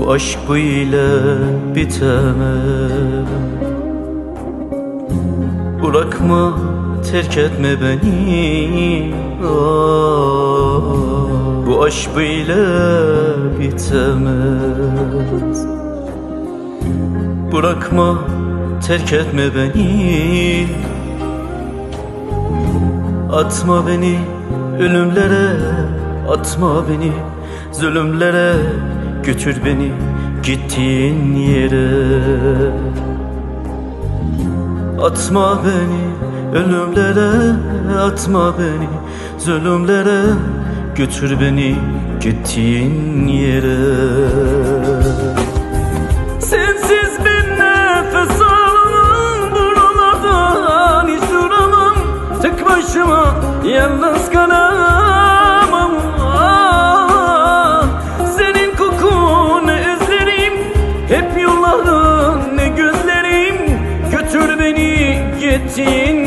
Bu aşk böyle bitemez. Bırakma, terk etme beni. Bu aşk böyle bitemez. Bırakma, terk etme beni. Atma beni ölümlere, atma beni zulümlere. Götür beni gittiğin yere. Atma beni ölümlere, atma beni zulümlere. Götür beni gittiğin yere. Sensiz bir nefes alamam, buralardan hiç duramam. Tek başıma yalnız kalamam. Senin kokunu özlerim, hep yolların ne gözlerim. Götür beni gittiğin